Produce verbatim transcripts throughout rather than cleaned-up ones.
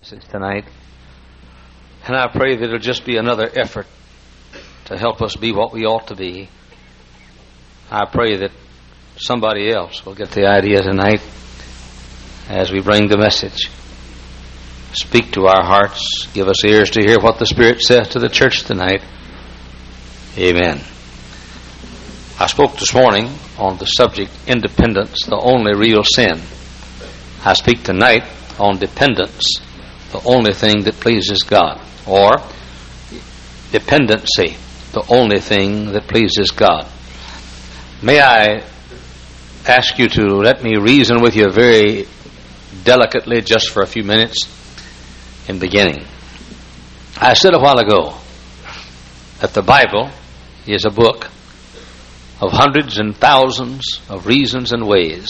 message tonight. And I pray that it'll just be another effort to help us be what we ought to be. I pray that somebody else will get the idea tonight as we bring the message. Speak to our hearts. Give us ears to hear what the Spirit says to the church tonight. Amen. I spoke this morning on the subject, independence, the only real sin. I speak tonight on dependence, the only thing that pleases God. Or dependency, the only thing that pleases God. May I ask you to let me reason with you very delicately just for a few minutes in beginning. I said a while ago that the Bible is a book of hundreds and thousands of reasons and ways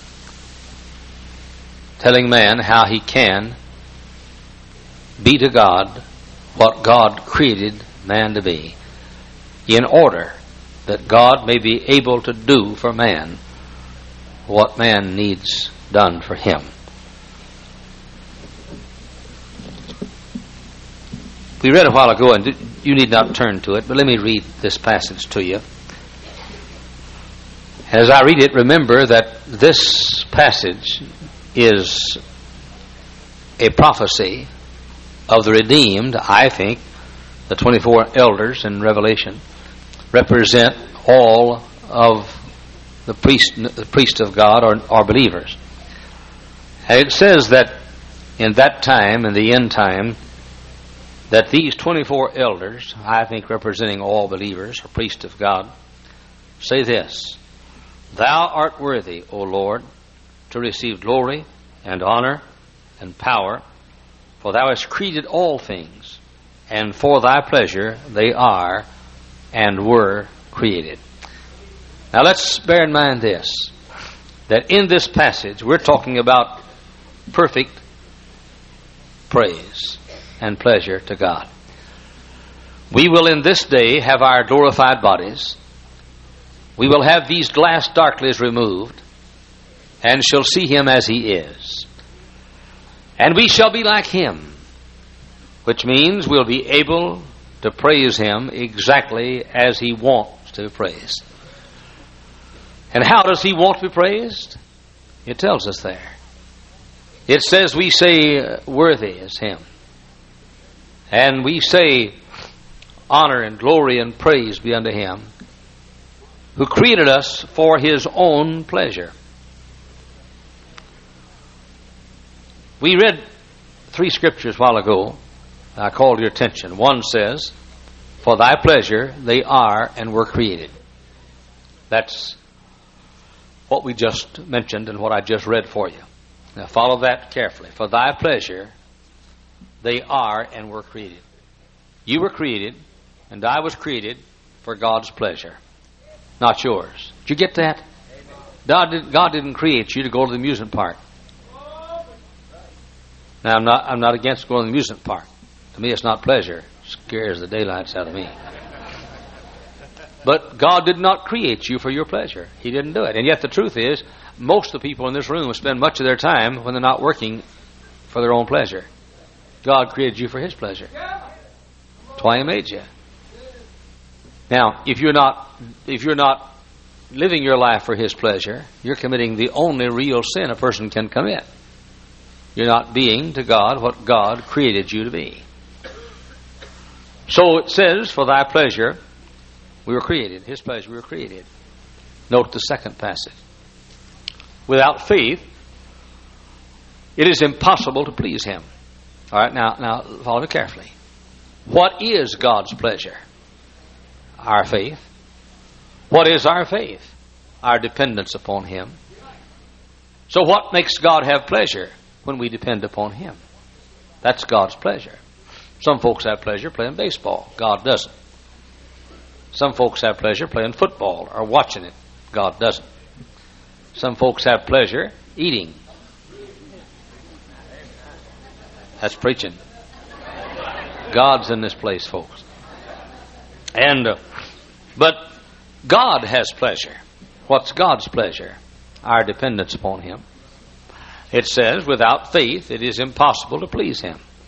telling man how he can be to God what God created man to be, in order that God may be able to do for man what man needs done for him. We read a while ago, and you need not turn to it, but let me read this passage to you. As I read it, remember that this passage is a prophecy of the redeemed. I think the twenty-four elders in Revelation represent all of the priest, the priest of God, or, or believers. And it says that in that time, in the end time, that these twenty-four elders, I think representing all believers, or priests of God, say this: Thou art worthy, O Lord, to receive glory and honor and power, for thou hast created all things, and for thy pleasure they are and were created. Now let's bear in mind this, that in this passage we're talking about perfect praise and pleasure to God. We will in this day have our glorified bodies. We will have these glass darklies removed, and shall see him as he is. And we shall be like him, which means we'll be able to praise him exactly as he wants to be praised. And how does he want to be praised? It tells us there. It says we say worthy is him. And we say honor and glory and praise be unto him who created us for his own pleasure. We read three scriptures a while ago. I called your attention. One says, for thy pleasure they are and were created. That's what we just mentioned and what I just read for you. Now follow that carefully. For thy pleasure they are and were created. You were created, and I was created for God's pleasure, not yours. Did you get that? God, did, God didn't create you to go to the amusement park. Now, I'm not, I'm not against going to the amusement park. To me, it's not pleasure. It scares the daylights out of me. But God did not create you for your pleasure. He didn't do it. And yet the truth is, most of the people in this room spend much of their time when they're not working for their own pleasure. God created you for his pleasure. That's why he made you. Now, if you're not, if you're not living your life for his pleasure, you're committing the only real sin a person can commit. You're not being to God what God created you to be. So it says, for thy pleasure we were created. His pleasure we were created. Note the second passage. Without faith, it is impossible to please him. All right, now, now follow me carefully. What is God's pleasure? Our faith. What is our faith? Our dependence upon him. So what makes God have pleasure? When we depend upon him. That's God's pleasure. Some folks have pleasure playing baseball. God doesn't. Some folks have pleasure playing football or watching it. God doesn't. Some folks have pleasure eating. That's preaching. God's in this place, folks. And uh, but God has pleasure. What's God's pleasure? Our dependence upon him. It says, without faith, it is impossible to please him.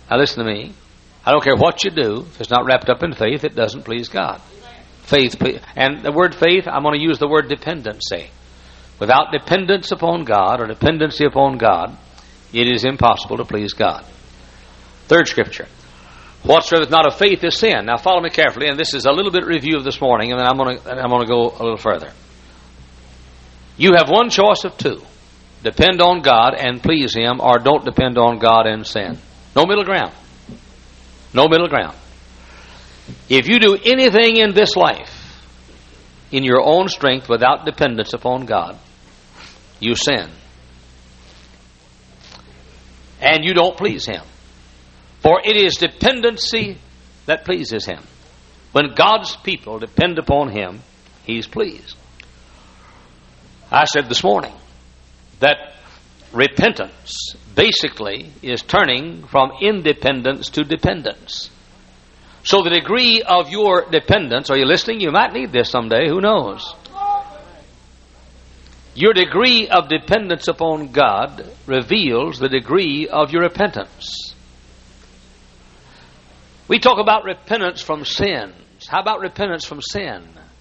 Now listen to me. I don't care what you do. If it's not wrapped up in faith, it doesn't please God. Faith, and the word faith, I'm going to use the word dependency. Without dependence upon God or dependency upon God, it is impossible to please God. Third scripture. Whatsoever is not of faith is sin. Now follow me carefully, and this is a little bit of review of this morning, and then I'm going to, I'm going to go a little further. You have one choice of two. Depend on God and please Him, or don't depend on God and sin. No middle ground. No middle ground. If you do anything in this life in your own strength without dependence upon God, you sin. And you don't please Him. For it is dependency that pleases Him. When God's people depend upon Him, He's pleased. I said this morning that repentance basically is turning from independence to dependence. So the degree of your dependence, are you listening? You might need this someday, who knows? Your degree of dependence upon God reveals the degree of your repentance. We talk about repentance from sins. How about repentance from sin?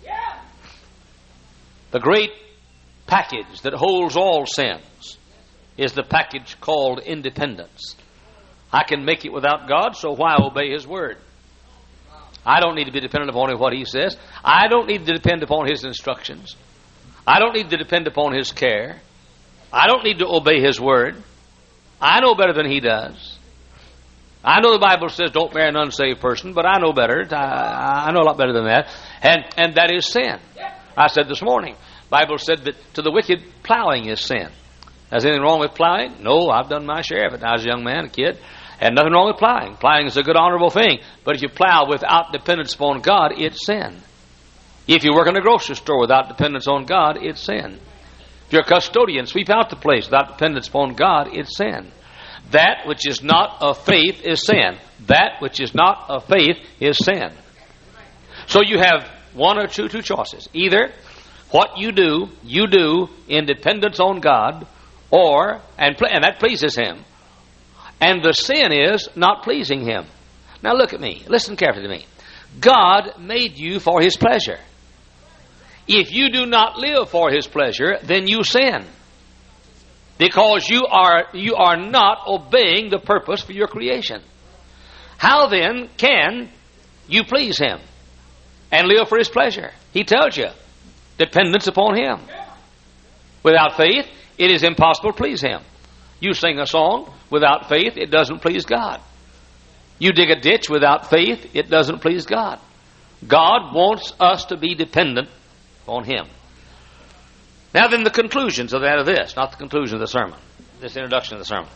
The great package that holds all sins is the package called independence. I can make it without God, so why obey His word? I don't need to be dependent upon what He says. I don't need to depend upon His instructions. I don't need to depend upon His care. I don't need to obey His word. I know better than He does. I know the Bible says don't marry an unsaved person, but I know better. I, I know a lot better than that. And, and that is sin. I said this morning, the Bible said that to the wicked, plowing is sin. Is anything wrong with plowing? No, I've done my share of it. I was a young man, a kid. And nothing wrong with plowing. Plowing is a good, honorable thing. But if you plow without dependence upon God, it's sin. If you work in a grocery store without dependence on God, it's sin. If you're a custodian, sweep out the place without dependence upon God, it's sin. That which is not of faith is sin. That which is not of faith is sin. So you have one or two, two choices. Either what you do, you do in dependence on God, or, and, and that pleases Him. And the sin is not pleasing Him. Now look at me. Listen carefully to me. God made you for His pleasure. If you do not live for His pleasure, then you sin. Because you are, you are not obeying the purpose for your creation. How then can you please Him and live for His pleasure? He tells you, dependence upon Him. Without faith, it is impossible to please Him. You sing a song without faith, it doesn't please God. You dig a ditch without faith, it doesn't please God. God wants us to be dependent on Him. Now then, the conclusions of that are this, not the conclusion of the sermon, this introduction of the sermon.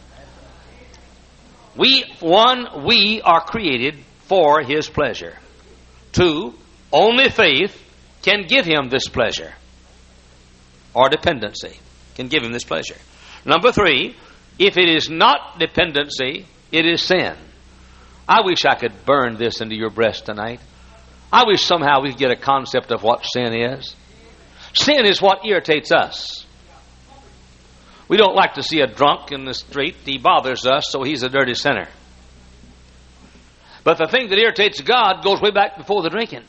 We, one, we are created for His pleasure. Two, only faith can give Him this pleasure, or dependency can give Him this pleasure. Number three, if it is not dependency, it is sin. I wish I could burn this into your breast tonight. I wish somehow we could get a concept of what sin is. Sin is what irritates us. We don't like to see a drunk in the street. He bothers us, so he's a dirty sinner. But the thing that irritates God goes way back before the drinking.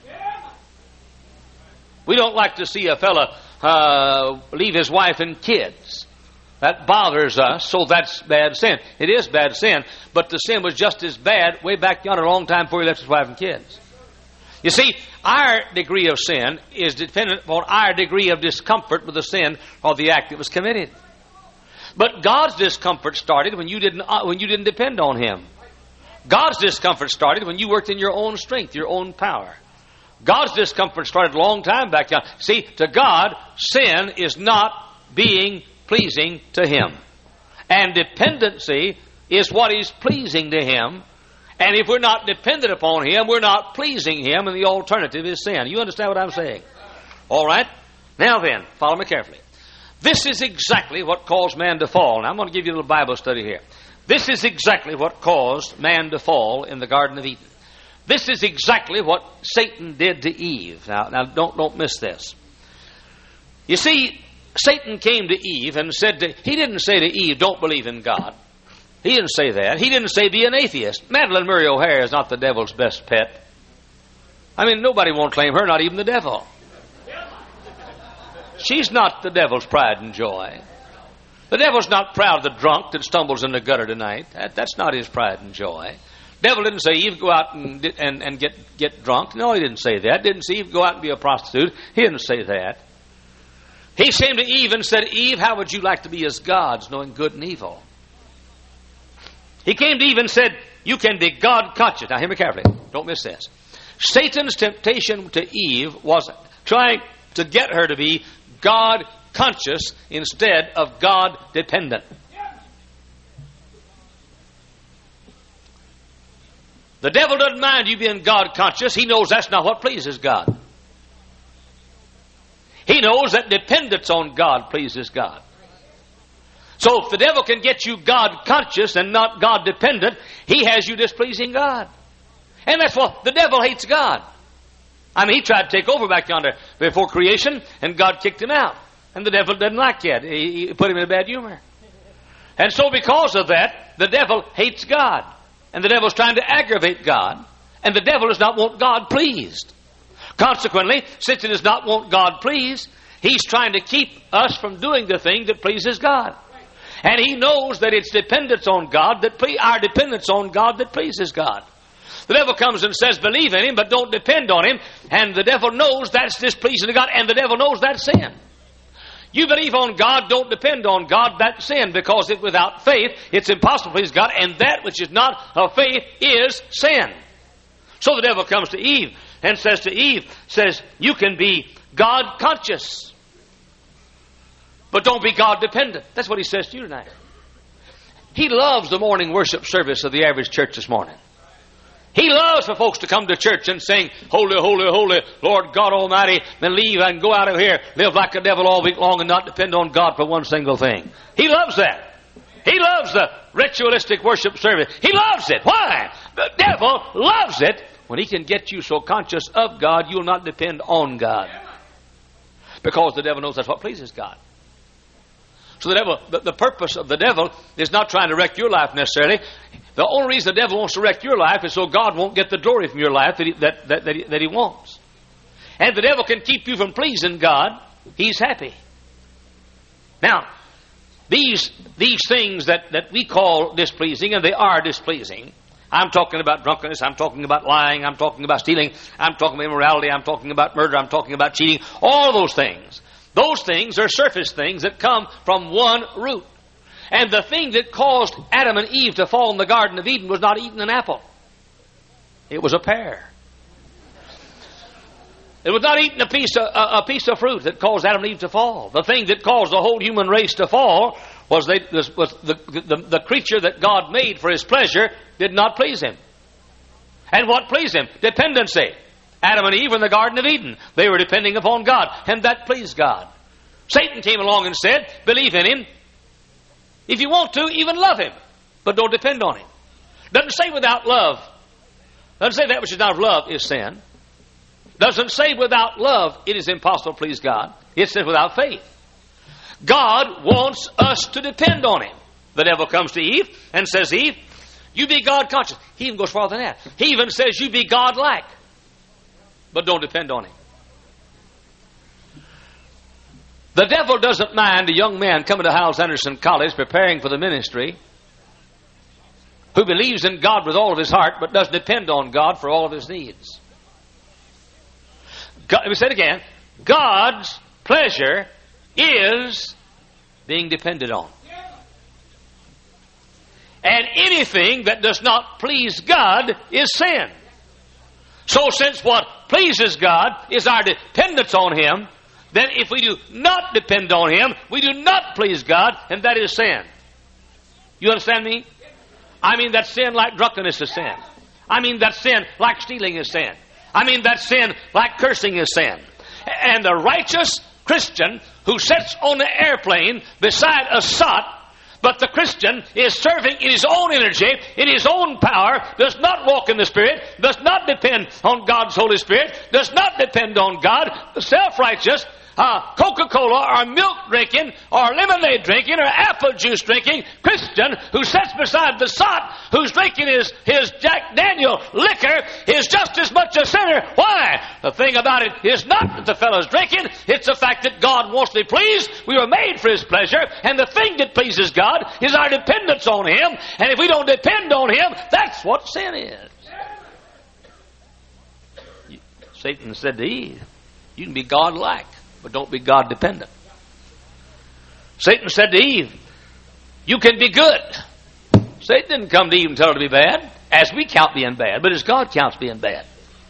We don't like to see a fella uh, leave his wife and kids. That bothers us, so that's bad sin. It is bad sin, but the sin was just as bad way back yonder a long time before he left his wife and kids. You see, our degree of sin is dependent upon our degree of discomfort with the sin or the act that was committed. But God's discomfort started when you didn't uh, when you didn't depend on Him. God's discomfort started when you worked in your own strength, your own power. God's discomfort started a long time back yonder. See, to God, sin is not being pleasing to Him. And dependency is what is pleasing to Him. And if we're not dependent upon Him, we're not pleasing Him, and the alternative is sin. You understand what I'm saying? All right? Now then, follow me carefully. This is exactly what caused man to fall. Now I'm going to give you a little Bible study here. This is exactly what caused man to fall in the Garden of Eden. This is exactly what Satan did to Eve. Now, now don't, don't miss this. You see, Satan came to Eve and said to, he didn't say to Eve, don't believe in God. He didn't say that. He didn't say be an atheist. Madeline Murray O'Hare is not the devil's best pet. I mean, nobody won't claim her, not even the devil. She's not the devil's pride and joy. The devil's not proud of the drunk that stumbles in the gutter tonight. That, that's not his pride and joy. The devil didn't say, Eve, go out and, and, and get, get drunk. No, he didn't say that. Didn't say, Eve, go out and be a prostitute. He didn't say that. He came to Eve and said, Eve, how would you like to be as gods, knowing good and evil? He came to Eve and said, you can be God conscious. Now hear me carefully. Don't miss this. Satan's temptation to Eve was trying to get her to be God conscious instead of God dependent. The devil doesn't mind you being God conscious. He knows that's not what pleases God. He knows that dependence on God pleases God. So if the devil can get you God conscious and not God dependent, he has you displeasing God. And that's what the devil hates God. I mean, he tried to take over back yonder before creation, and God kicked him out. And the devil didn't like that. He, he put him in a bad humor. And so because of that, the devil hates God. And the devil's trying to aggravate God. And the devil does not want God pleased. Consequently, since he does not want God pleased, he's trying to keep us from doing the thing that pleases God. And he knows that it's dependence on God, that ple- our dependence on God that pleases God. The devil comes and says, believe in him, but don't depend on him. And the devil knows that's displeasing to God, and the devil knows that's sin. You believe on God, don't depend on God, that's sin, because if without faith, it's impossible to please God, and that which is not of faith is sin. So the devil comes to Eve and says to Eve, says, you can be God conscious, but don't be God dependent. That's what he says to you tonight. He loves the morning worship service of the average church this morning. He loves for folks to come to church and sing, holy, holy, holy, Lord God Almighty, then leave and go out of here, live like a devil all week long and not depend on God for one single thing. He loves that. He loves the ritualistic worship service. He loves it. Why? The devil loves it when he can get you so conscious of God, you'll not depend on God. Because the devil knows that's what pleases God. So the devil, the, the purpose of the devil is not trying to wreck your life necessarily. The only reason the devil wants to wreck your life is so God won't get the glory from your life that he, that, that, that, he, that he wants. And the devil can keep you from pleasing God. He's happy. Now, these, these things that, that we call displeasing, and they are displeasing. I'm talking about drunkenness. I'm talking about lying. I'm talking about stealing. I'm talking about immorality. I'm talking about murder. I'm talking about cheating. All those things. Those things are surface things that come from one root. And the thing that caused Adam and Eve to fall in the Garden of Eden was not eating an apple. It was a pear. It was not eating a piece of, a, a piece of fruit that caused Adam and Eve to fall. The thing that caused the whole human race to fall was, they, was, was the, the, the creature that God made for his pleasure did not please him. And what pleased him? Dependency. Adam and Eve in the Garden of Eden. They were depending upon God, and that pleased God. Satan came along and said, believe in him. If you want to, even love him, but don't depend on him. Doesn't say without love. Doesn't say that which is not of love is sin. Doesn't say without love it is impossible to please God. It says without faith. God wants us to depend on him. The devil comes to Eve and says, Eve, you be God conscious. He even goes farther than that. He even says you be God-like, but don't depend on him. The devil doesn't mind a young man coming to Hyles Anderson College preparing for the ministry who believes in God with all of his heart but doesn't depend on God for all of his needs. God, let me say it again. God's pleasure is being depended on. And anything that does not please God is sin. So since what pleases God is our dependence on him, then if we do not depend on him, we do not please God, and that is sin. You understand me? I mean that sin like drunkenness is sin. I mean that sin like stealing is sin. I mean that sin like cursing is sin. And the righteous Christian who sits on the airplane beside a sot, but the Christian is serving in his own energy, in his own power, does not walk in the Spirit, does not depend on God's Holy Spirit, does not depend on God, self-righteous, uh, Coca-Cola or milk drinking or lemonade drinking or apple juice drinking Christian who sits beside the sot who's drinking his, his Jack Daniel liquor is just as much a sinner. Why? The thing about it is not that the fellow's drinking, it's the fact that God wants to be pleased. We were made for His pleasure, and the thing that pleases God is our dependence on Him, and if we don't depend on Him, that's what sin is. Satan said to Eve, you can be God-like, but don't be God-dependent. Satan said to Eve, you can be good. Satan didn't come to Eve and tell her to be bad, as we count being bad, but as God counts being bad.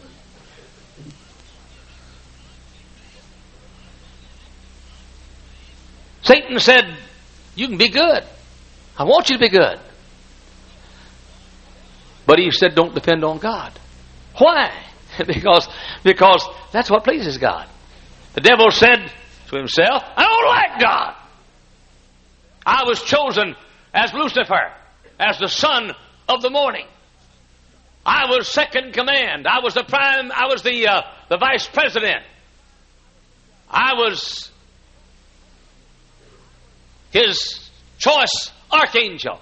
Satan said, you can be good. I want you to be good. But Eve said, don't depend on God. Why? because, because that's what pleases God. The devil said to himself, I don't like God. I was chosen as Lucifer, as the son of the morning. I was second command. I was the prime, I was the, uh, the vice president. I was his choice archangel.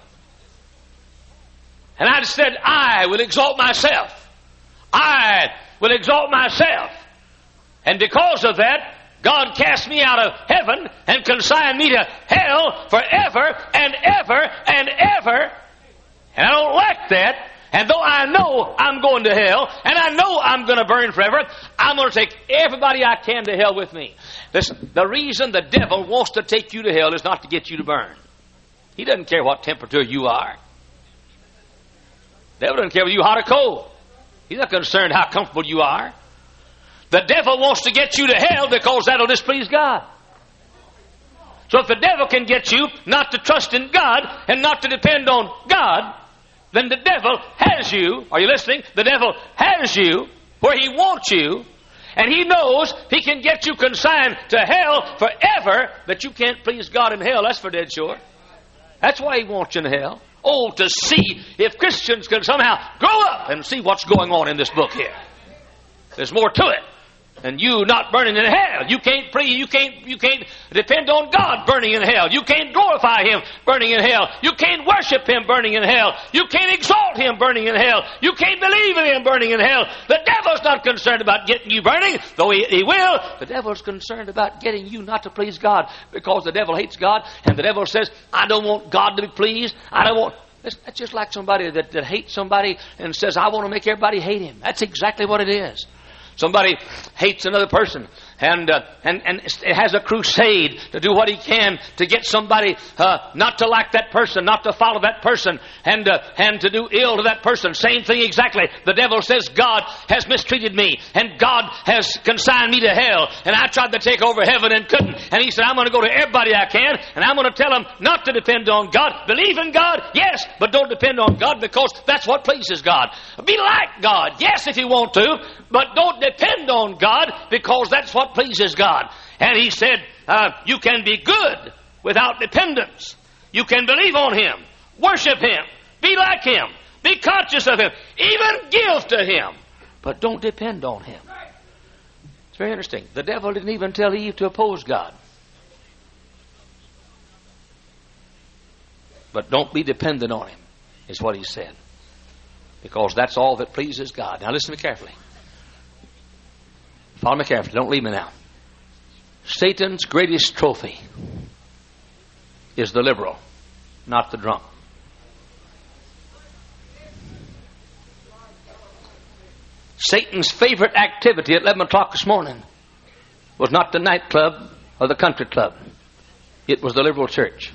And I said, I will exalt myself. I will exalt myself. And because of that, God cast me out of heaven and consigned me to hell forever and ever and ever. And I don't like that. And though I know I'm going to hell, and I know I'm going to burn forever, I'm going to take everybody I can to hell with me. Listen, the reason the devil wants to take you to hell is not to get you to burn. He doesn't care what temperature you are. The devil doesn't care whether you're hot or cold. He's not concerned how comfortable you are. The devil wants to get you to hell because that'll displease God. So if the devil can get you not to trust in God and not to depend on God, then the devil has you, are you listening? The devil has you where he wants you, and he knows he can get you consigned to hell forever, that you can't please God in hell. That's for dead sure. That's why he wants you in hell. Oh, to see if Christians can somehow grow up and see what's going on in this book here. There's more to it. And you not burning in hell. You can't pray, you can't you can't depend on God burning in hell. You can't glorify Him burning in hell. You can't worship Him burning in hell. You can't exalt Him burning in hell. You can't believe in Him burning in hell. The devil's not concerned about getting you burning, though he, he will. The devil's concerned about getting you not to please God, because the devil hates God, and the devil says, I don't want God to be pleased. I don't want... That's just like somebody that, that hates somebody and says, I want to make everybody hate him. That's exactly what it is. Somebody hates another person and uh, and and it has a crusade to do what he can to get somebody uh, not to like that person, not to follow that person, and uh, and to do ill to that person. Same thing exactly. The devil says God has mistreated me and God has consigned me to hell, and I tried to take over heaven and couldn't. And he said, I'm going to go to everybody I can, and I'm going to tell them not to depend on God. Believe in God, yes, but don't depend on God, because that's what pleases God. Be like God, yes, if you want to, but don't depend on God, because that's what pleases God. And he said, uh, you can be good without dependence. You can believe on Him, worship Him, be like Him, be conscious of Him, even give to Him, but don't depend on Him. It's very interesting. The devil didn't even tell Eve to oppose God. But don't be dependent on Him, is what he said, because that's all that pleases God. Now listen to me carefully. Follow me carefully. Don't leave me now. Satan's greatest trophy is the liberal, not the drunk. Satan's favorite activity at eleven o'clock this morning was not the nightclub or the country club. It was the liberal church.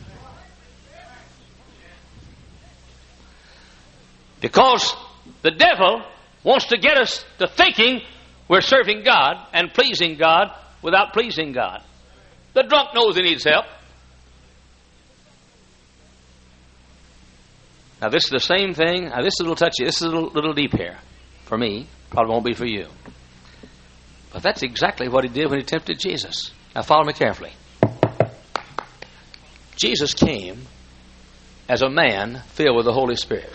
Because the devil wants to get us to thinking we're serving God and pleasing God without pleasing God. The drunk knows he needs help. Now this is the same thing. Now this is a little touchy. This is a little, little deep here for me. Probably won't be for you. But that's exactly what he did when he tempted Jesus. Now follow me carefully. Jesus came as a man filled with the Holy Spirit.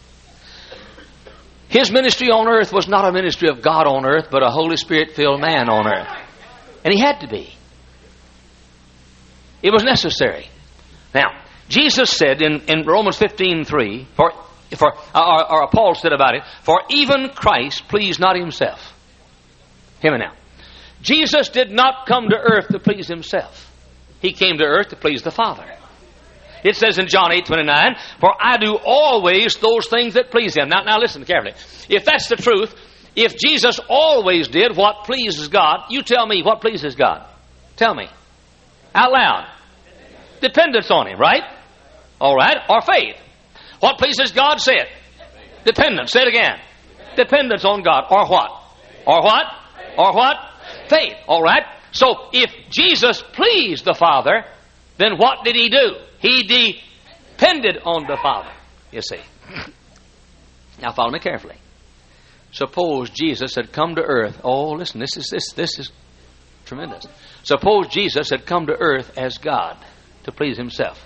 His ministry on earth was not a ministry of God on earth, but a Holy Spirit-filled man on earth. And he had to be. It was necessary. Now, Jesus said in, in Romans fifteen three, for, for, or, or Paul said about it, for even Christ pleased not himself. Hear me now. Jesus did not come to earth to please himself. He came to earth to please the Father. It says in John eight twenty-nine, for I do always those things that please him. Now, now listen carefully. If that's the truth, if Jesus always did what pleases God, you tell me what pleases God. Tell me. Out loud. Dependence on him, right? All right. Or faith. What pleases God? Say it. Dependence. Say it again. Dependence on God. Or what? Or what? Or what? Faith. All right. So if Jesus pleased the Father, then what did he do? He depended on the Father, you see. Now follow me carefully. Suppose Jesus had come to earth. Oh, listen, this is this this is tremendous. Suppose Jesus had come to earth as God to please himself.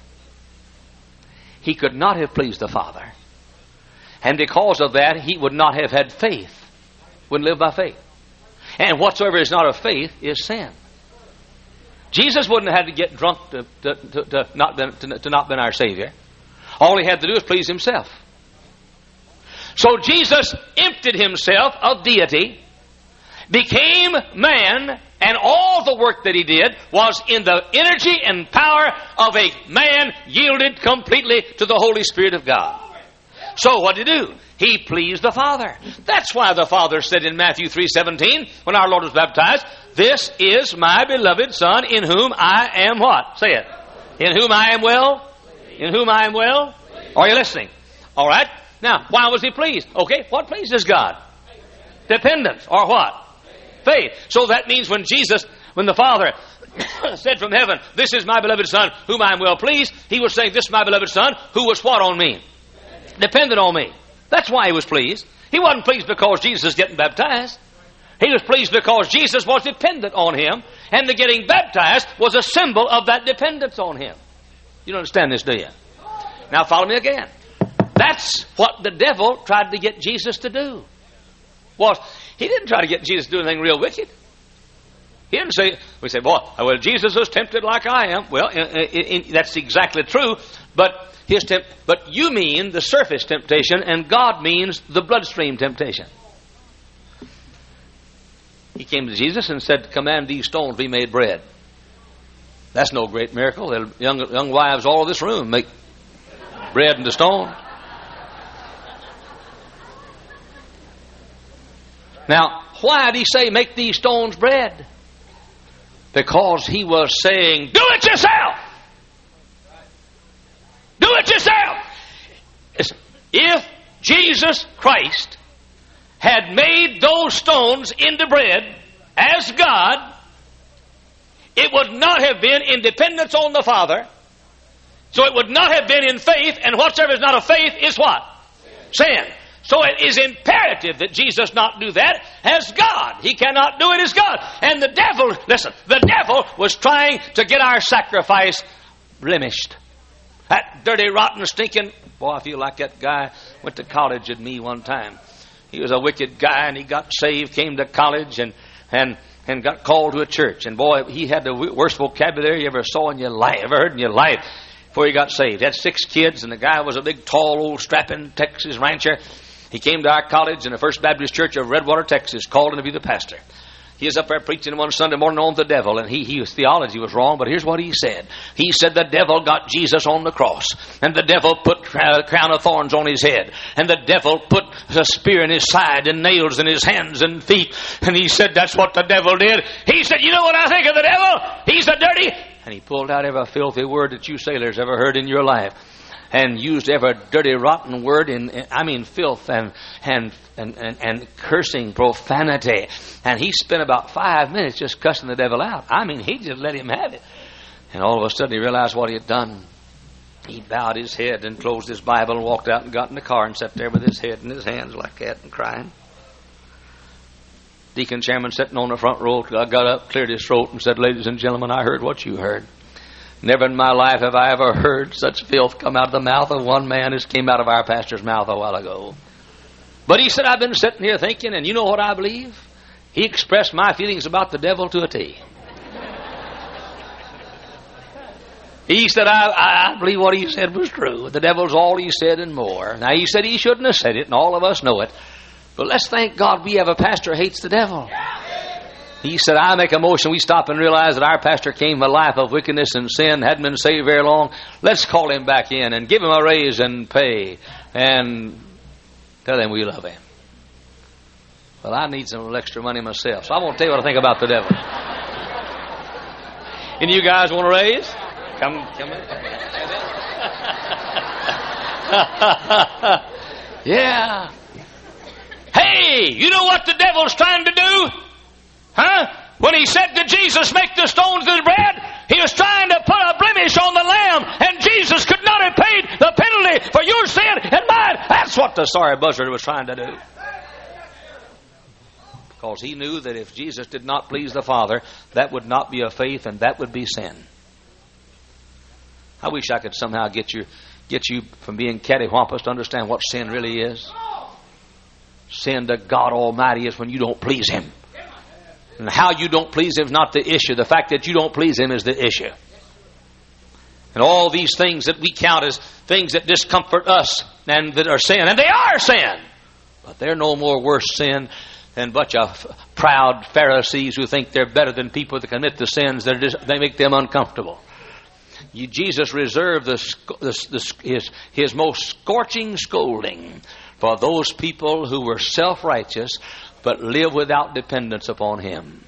He could not have pleased the Father. And because of that, he would not have had faith. Wouldn't live by faith. And whatsoever is not of faith is sin. Jesus wouldn't have had to get drunk to, to, to, to, not, to, to not been our Savior. All he had to do was please himself. So Jesus emptied himself of deity, became man, and all the work that he did was in the energy and power of a man yielded completely to the Holy Spirit of God. So what did he do? He pleased the Father. That's why the Father said in Matthew three seventeen, when our Lord was baptized, this is my beloved Son, in whom I am what? Say it. In whom I am well? In whom I am well? Are you listening? All right. Now, why was he pleased? Okay, what pleases God? Dependence. Or what? Faith. So that means when Jesus, when the Father said from heaven, this is my beloved Son, whom I am well pleased, he was saying, this is my beloved Son, who was what on me? Dependent on me. That's why he was pleased. He wasn't pleased because Jesus was getting baptized. He was pleased because Jesus was dependent on him, and the getting baptized was a symbol of that dependence on him. You don't understand this, do you? Now follow me again. That's what the devil tried to get Jesus to do. Was he didn't try to get Jesus to do anything real wicked. He didn't say, we say, boy, well, Jesus was tempted like I am. Well, in, in, in, that's exactly true, but his temp- but you mean the surface temptation, and God means the bloodstream temptation. He came to Jesus and said, command these stones be made bread. That's no great miracle. The young, young wives all of this room make bread into stone. Now, why did he say make these stones bread? Because he was saying, do it yourself! Do it yourself! If Jesus Christ had made those stones into bread as God, it would not have been in dependence on the Father. So it would not have been in faith, and whatsoever is not of faith is what? Sin. Sin. So it is imperative that Jesus not do that as God. He cannot do it as God. And the devil, listen, the devil was trying to get our sacrifice blemished. That dirty, rotten, stinking, boy, I feel like that guy went to college with me one time. He was a wicked guy, and he got saved, came to college, and and and got called to a church. And boy, he had the worst vocabulary you ever saw in your life, ever heard in your life, before he got saved. He had six kids, and the guy was a big, tall, old, strapping Texas rancher. He came to our college in the First Baptist Church of Redwater, Texas, called him to be the pastor. He was up there preaching one Sunday morning on the devil, and he, he his theology was wrong, but here's what he said. He said the devil got Jesus on the cross, and the devil put a crown of thorns on his head, and the devil put a spear in his side and nails in his hands and feet, and he said that's what the devil did. He said, you know what I think of the devil? He's a dirty... And he pulled out every filthy word that you sailors ever heard in your life, and used every dirty, rotten word in, in I mean, filth and, and and and and cursing, profanity. And he spent about five minutes just cussing the devil out. I mean, he just let him have it. And all of a sudden, he realized what he had done. He bowed his head and closed his Bible and walked out and got in the car and sat there with his head in his hands like that and crying. Deacon chairman sitting on the front row got up, cleared his throat, and said, ladies and gentlemen, I heard what you heard. Never in my life have I ever heard such filth come out of the mouth of one man as came out of our pastor's mouth a while ago. But he said, I've been sitting here thinking, and you know what I believe? He expressed my feelings about the devil to a T. He said, I, I believe what he said was true. The devil's all he said and more. Now, he said he shouldn't have said it, and all of us know it. But let's thank God we have a pastor who hates the devil. He said, I make a motion. We stop and realize that our pastor came from a life of wickedness and sin, hadn't been saved very long. Let's call him back in and give him a raise and pay and tell him we love him. Well, I need some extra money myself, so I won't tell you what I think about the devil. Any of you guys want a raise? Come, come in. Yeah. Hey, you know what the devil's trying to do? Huh? When he said to Jesus, make the stones into bread, he was trying to put a blemish on the lamb, and Jesus could not have paid the penalty for your sin and mine. That's what the sorry buzzard was trying to do. Because he knew that if Jesus did not please the Father, that would not be a faith, and that would be sin. I wish I could somehow get you get you from being cattywampus to understand what sin really is. Sin to God Almighty is when you don't please Him. And how you don't please Him is not the issue. The fact that you don't please Him is the issue. And all these things that we count as things that discomfort us and that are sin, and they are sin, but they're no more worse sin than a bunch of proud Pharisees who think they're better than people that commit the sins that are just, they make them uncomfortable. You, Jesus reserved the, the, the, his, his most scorching scolding for those people who were self-righteous but live without dependence upon Him.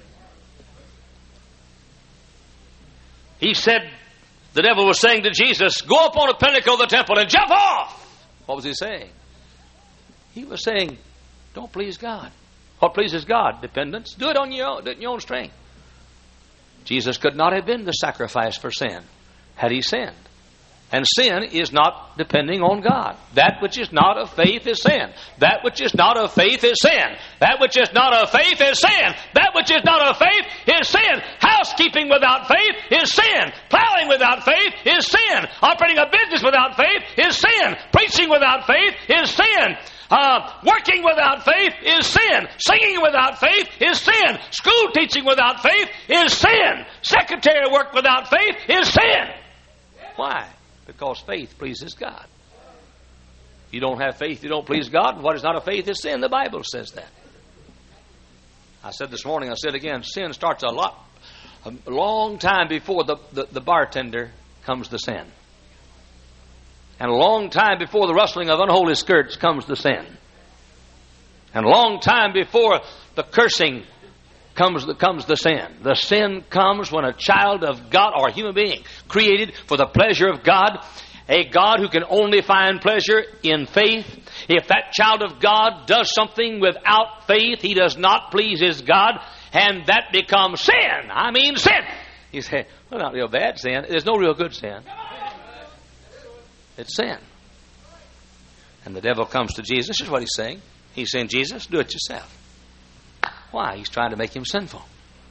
He said, the devil was saying to Jesus, go up on the pinnacle of the temple and jump off. What was he saying? He was saying, don't please God. What pleases God? Dependence. Do it on your own, do it in your own strength. Jesus could not have been the sacrifice for sin had He sinned. And sin is not depending on God. That which is not of faith is sin. That which is not of faith is sin. That which is not of faith is sin. That which is not of faith is sin. Housekeeping without faith is sin. Plowing without faith is sin. Operating a business without faith is sin. Preaching without faith is sin. Uh, working without faith is sin. Singing without faith is sin. School teaching without faith is sin. Secretary work without faith is sin. Why? Because faith pleases God. If you don't have faith, you don't please God. What is not of faith is sin. The Bible says that. I said this morning, I said again, sin starts a lot, a long time before the, the, the bartender comes the sin. And a long time before the rustling of unholy skirts comes the sin. And a long time before the cursing comes the, comes the sin. The sin comes when a child of God or a human being created for the pleasure of God, a God who can only find pleasure in faith. If that child of God does something without faith, he does not please his God, and that becomes sin. I mean sin. You say, well, not real bad sin. There's no real good sin. It's sin. And the devil comes to Jesus. This is what he's saying. He's saying, Jesus, do it yourself. Why? He's trying to make him sinful.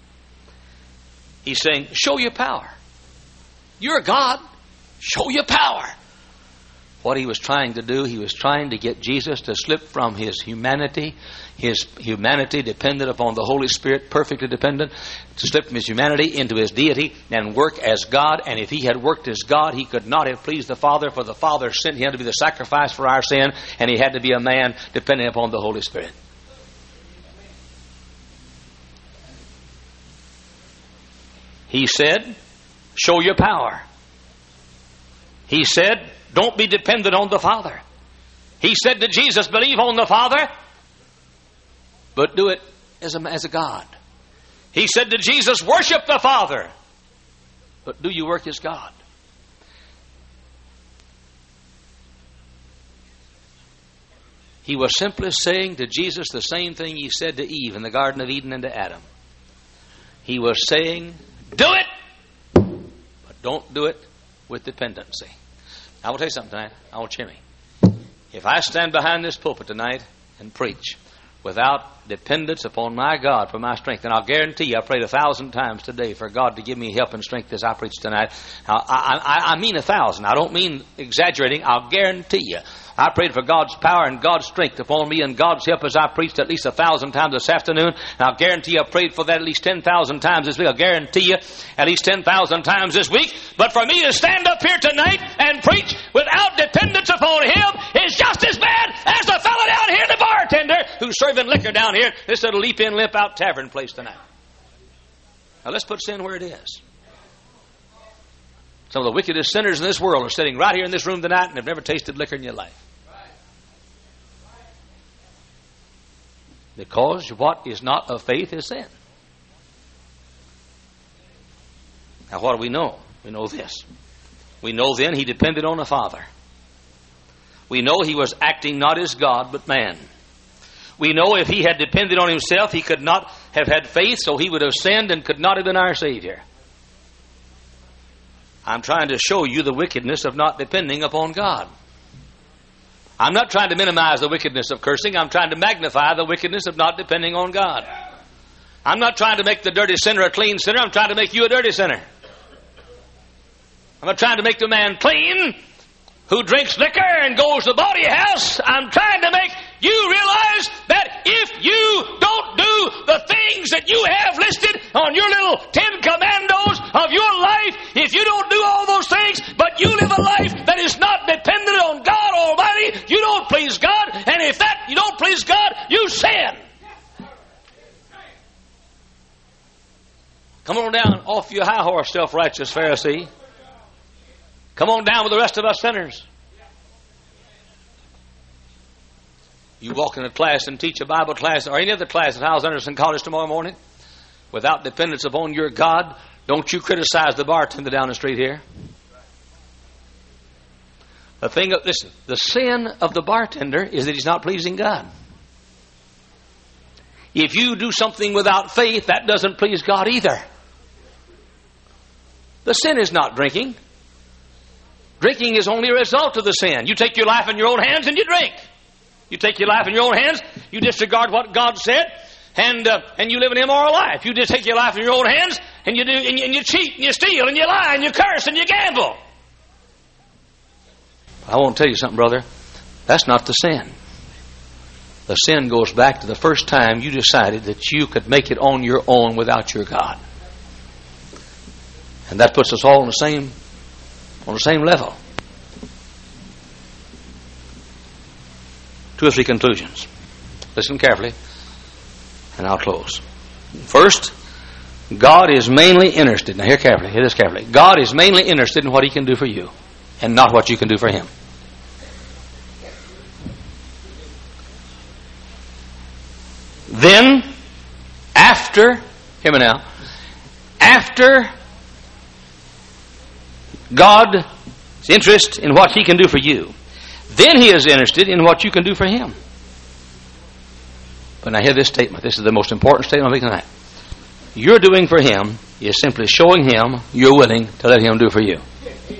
He's saying, show your power. You're God. Show your power. What he was trying to do, he was trying to get Jesus to slip from his humanity, his humanity dependent upon the Holy Spirit, perfectly dependent, to slip from his humanity into his deity and work as God. And if he had worked as God, he could not have pleased the Father, for the Father sent him to be the sacrifice for our sin, and he had to be a man depending upon the Holy Spirit. He said, show your power. He said, don't be dependent on the Father. He said to Jesus, believe on the Father, but do it as a, as a God. He said to Jesus, worship the Father, but do you work as God? He was simply saying to Jesus the same thing he said to Eve in the Garden of Eden and to Adam. He was saying, do it, but don't do it with dependency. I will tell you something tonight. I want you to hear me. If I stand behind this pulpit tonight and preach without dependence upon my God for my strength, and I'll guarantee you, I prayed a thousand times today for God to give me help and strength as I preach tonight. Now, I, I, I mean a thousand. I don't mean exaggerating. I'll guarantee you I prayed for God's power and God's strength upon me and God's help as I preached at least a thousand times this afternoon. And I'll guarantee you I prayed for that at least ten thousand times this week. I'll guarantee you at least ten thousand times this week. But for me to stand up here tonight and preach without dependence upon Him is just as bad as the fellow down here, the bartender, who's serving liquor down here, this little leap in, limp out tavern place tonight. Now let's put sin where it is. Some of the wickedest sinners in this world are sitting right here in this room tonight and have never tasted liquor in your life. Because what is not of faith is sin. Now what do we know? We know this. We know then he depended on the Father. We know he was acting not as God but man. We know if he had depended on himself he could not have had faith, so he would have sinned and could not have been our Savior. I'm trying to show you the wickedness of not depending upon God. I'm not trying to minimize the wickedness of cursing. I'm trying to magnify the wickedness of not depending on God. I'm not trying to make the dirty sinner a clean sinner. I'm trying to make you a dirty sinner. I'm not trying to make the man clean who drinks liquor and goes to the bawdy house. I'm trying to make you realize that if you don't do the things that you have listed on your little Ten Commandos of your life, if you don't do all those things, but you live a life that is not dependent on God Almighty, you don't please God, and if that you don't please God, you sin. Come on down off your high horse, self-righteous Pharisee. Come on down with the rest of us sinners. You walk in a class and teach a Bible class or any other class at Howes Anderson College tomorrow morning without dependence upon your God, don't you criticize the bartender down the street here. The thing, listen, the sin of the bartender is that he's not pleasing God. If you do something without faith, that doesn't please God either. The sin is not drinking. Drinking is only a result of the sin. You take your life in your own hands and you drink. You take your life in your own hands, you disregard what God said, and uh, and you live an immoral life. You just take your life in your own hands, and you do, and you, and you cheat, and you steal, and you lie, and you curse, and you gamble. I want to tell you something, brother. That's not the sin. The sin goes back to the first time you decided that you could make it on your own without your God, and that puts us all on the same on the same level. Two or three conclusions. Listen carefully, and I'll close. First, God is mainly interested. Now hear carefully, hear this carefully. God is mainly interested in what He can do for you, and not what you can do for Him. Then, after, hear me now, after God's interest in what He can do for you, then He is interested in what you can do for Him. But now hear this statement. This is the most important statement I'll make tonight. Your doing for Him is simply showing Him you're willing to let Him do for you.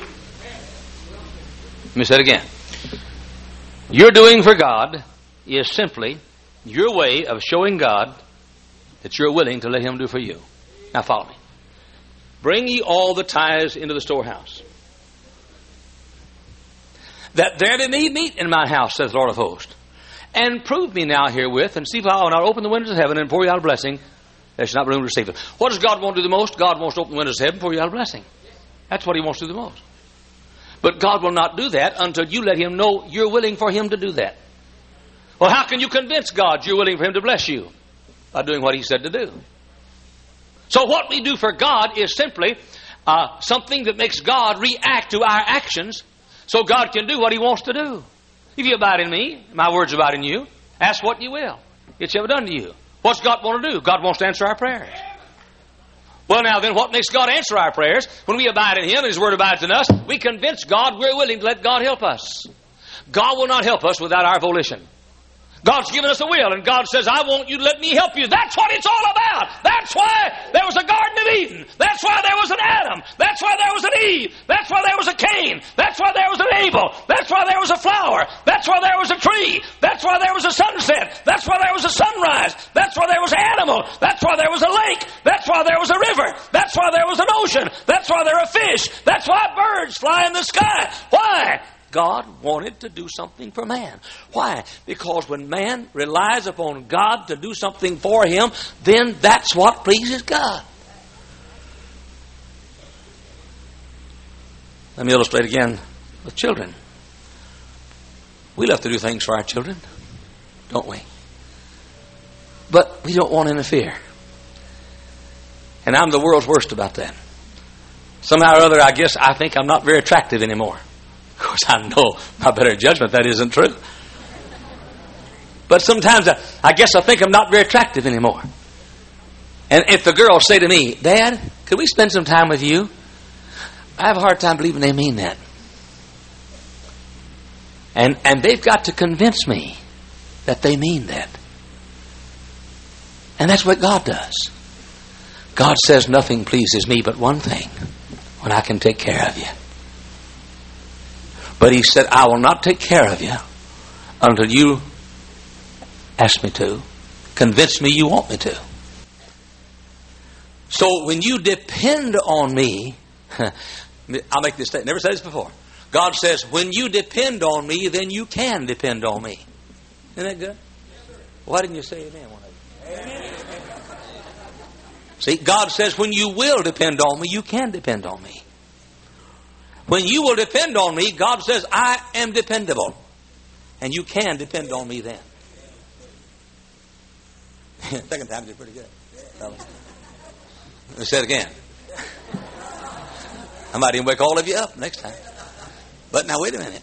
Let me say it again. Your doing for God is simply your way of showing God that you're willing to let Him do for you. Now follow me. Bring ye all the tithes into the storehouse, that there may be meat in my house, says the Lord of hosts. And prove me now herewith, and see if I will not open the windows of heaven and pour you out a blessing, there shall not be room to receive them. What does God want to do the most? God wants to open the windows of heaven and pour you out a blessing. That's what He wants to do the most. But God will not do that until you let Him know you're willing for Him to do that. Well, how can you convince God you're willing for Him to bless you? By doing what He said to do. So what we do for God is simply uh, something that makes God react to our actions, so God can do what He wants to do. If you abide in me, my words abide in you, ask what you will. It shall be done to you. What's God want to do? God wants to answer our prayers. Well, now then, what makes God answer our prayers? When we abide in Him and His Word abides in us, we convince God we're willing to let God help us. God will not help us without our volition. God's given us a will, and God says, I want you to let me help you. That's what it's all about. That's why there was a Garden of Eden. That's why there was an Adam. That's why there was an Eve. That's why there was a Cain. That's why there was an Abel. That's why there was a flower. That's why there was a tree. That's why there was a sunset. That's why there was a sunrise. That's why there was an animal. That's why there was a lake. That's why there was a river. That's why there was an ocean. That's why there are fish. That's why birds fly in the sky. Why? God wanted to do something for man. Why? Because when man relies upon God to do something for him, then that's what pleases God. Let me illustrate again with children. We love to do things for our children, don't we? But we don't want to interfere. And I'm the world's worst about that. Somehow or other, I guess I think I'm not very attractive anymore. Of course, I know by better judgment that isn't true. But sometimes I, I guess I think I'm not very attractive anymore. And if the girls say to me, Dad, could we spend some time with you? I have a hard time believing they mean that. And, and they've got to convince me that they mean that. And that's what God does. God says nothing pleases me but one thing, when I can take care of you. But he said, I will not take care of you until you ask me to, convince me you want me to. So when you depend on me, I'll make this statement, never said this before. God says, when you depend on me, then you can depend on me. Isn't that good? Why didn't you say amen? One of you? Amen. See, God says, when you will depend on me, you can depend on me. When you will depend on me, God says, I am dependable. And you can depend on me then. Second time did pretty good. Let me say it again. I might even wake all of you up next time. But now wait a minute.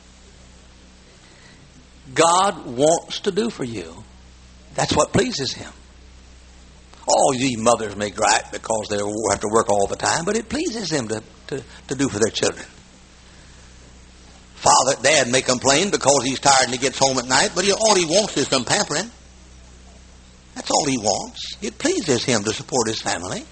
God wants to do for you. That's what pleases him. All you mothers may gripe because they have to work all the time, but it pleases him to, to, to do for their children. Father, Dad may complain because he's tired and he gets home at night, but he, all he wants is some pampering. That's all he wants. It pleases him to support his family.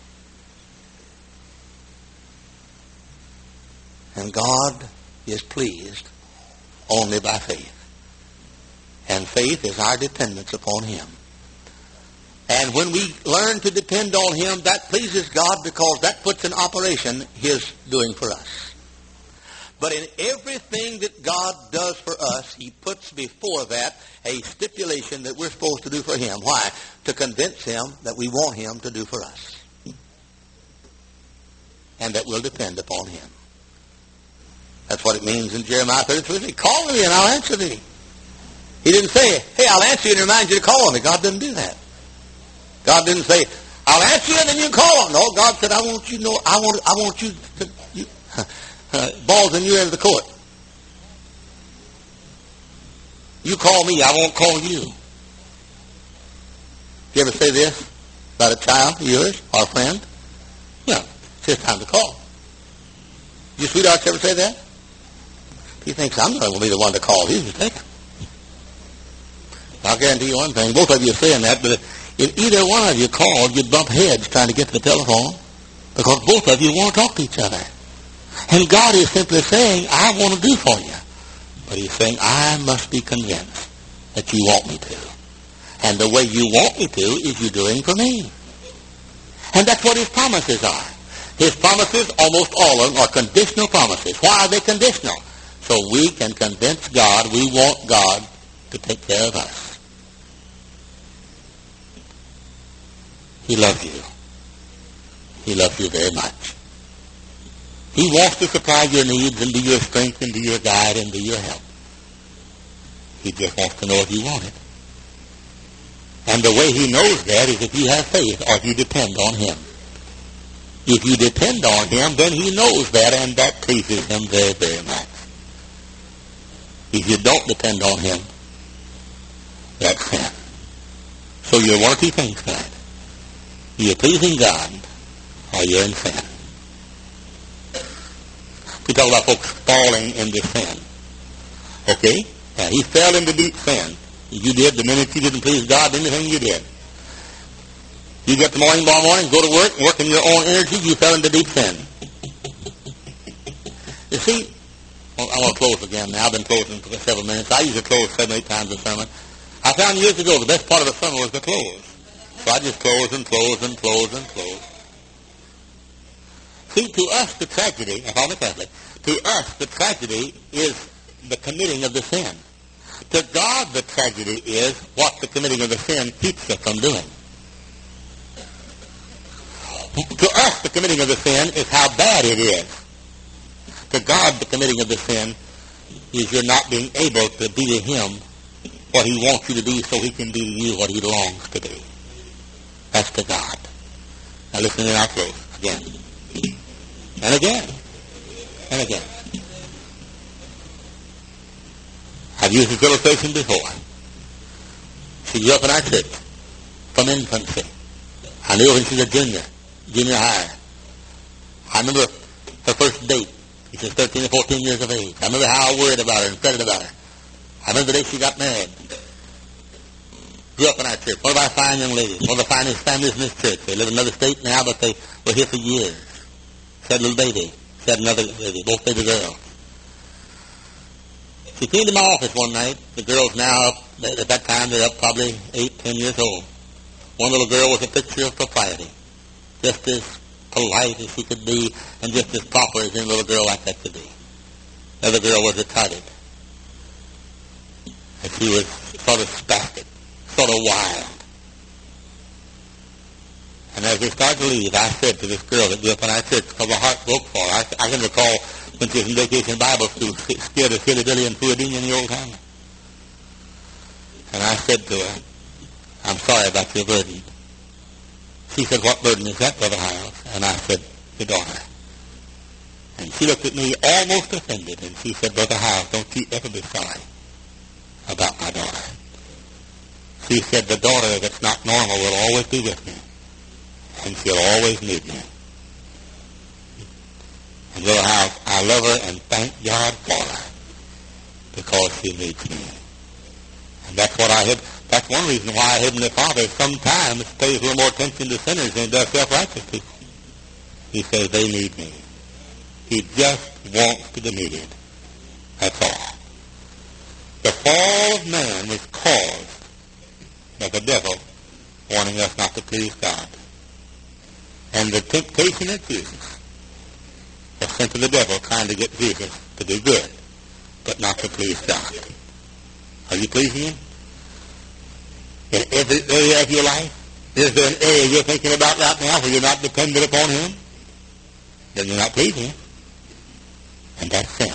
And God is pleased only by faith. And faith is our dependence upon him. And when we learn to depend on him, that pleases God because that puts in operation his doing for us. But in everything that God does for us, he puts before that a stipulation that we're supposed to do for him. Why? To convince him that we want him to do for us. And that we'll depend upon him. That's what it means in Jeremiah thirty-three. Call me and I'll answer thee. He didn't say, hey, I'll answer you and remind you to call on me. God didn't do that. God didn't say, I'll answer you and then you call on me. No, God said, I want you to know, I want, I want you to, you, uh, balls in your end of the court. You call me, I won't call you. You ever say this about a child of yours or a friend? Yeah, it's his time to call. Your sweethearts ever say that? He thinks I'm not going to be the one to call. He's mistaken. I'll guarantee you one thing. Both of you are saying that, but if either one of you called, you'd bump heads trying to get to the telephone because both of you want to talk to each other. And God is simply saying, I want to do for you. But he's saying, I must be convinced that you want me to. And the way you want me to is you doing for me. And that's what his promises are. His promises, almost all of them, are conditional promises. Why are they conditional? So we can convince God we want God to take care of us. He loves you. He loves you very much. He wants to supply your needs and be your strength and be your guide and be your help. He just wants to know if you want it. And the way he knows that is if you have faith or if you depend on him. If you depend on him, then he knows that, and that pleases him very, very much. If you don't depend on him, that's sin. So you're one of two things tonight. You're pleasing God, or you're in sin. We talk about folks falling into sin. Okay? Now, he fell into deep sin. You did the minute you didn't please God, anything you did. You get the morning, tomorrow morning, go to work, work in your own energy, you fell into deep sin. You see, well, I want to close again now. I've been closing for several minutes. I usually close seven, eight times a sermon. I found years ago the best part of a sermon was to close. So I just close and close and close and close. See, to us the tragedy, if I'm a Catholic, to us the tragedy is the committing of the sin. To God, the tragedy is what the committing of the sin keeps us from doing. To us, the committing of the sin is how bad it is. To God, the committing of the sin is you're not being able to be to Him what He wants you to be so He can be to you what He longs to be. That's to God. Now listen to our close again. And again. And again. I've used this illustration before. She grew up in our church from infancy. I knew her when she was a junior, junior high. I remember her first date. She was thirteen or fourteen years of age. I remember how I worried about her and fretted about her. I remember the day she got married. Grew up in our church. One of our fine young ladies. One of the finest families in this church. They live in another state now, but they were here for years. She had a little baby. She had another baby, both baby girls. She came to my office one night. The girls now, up, at that time, they're up probably eight, ten years old. One little girl was a picture of propriety. Just as polite as she could be, and just as proper as any little girl like that could be. The other girl was retarded. And she was sort of spastic, sort of wild. And as we started to leave, I said to this girl that grew up in our church, because my heart broke for her. I, I can recall when she was in vacation Bible school, scared of Silly Billy and Puadini in the old time. And I said to her, I'm sorry about your burden. She said, what burden is that, Brother Hiles? And I said, your daughter. And she looked at me almost offended, and she said, Brother Hiles, don't you ever be sorry about my daughter. She said, the daughter that's not normal will always be with me, and she'll always need me. And Brother Hiles, I love her and thank God for her, because she needs me. And that's what I had. That's one reason why Heavenly Father sometimes pays a little more attention to sinners than he does self-righteous people. He says they need me. He just wants to be needed. That's all. The fall of man was caused by the devil wanting us not to please God. And the temptation of Jesus was sent to the devil trying to get Jesus to do good, but not to please God. Are you pleasing Him? In every area of your life? Is there an area you're thinking about right now where you're not dependent upon Him? Then you're not pleasing Him. And that's sin.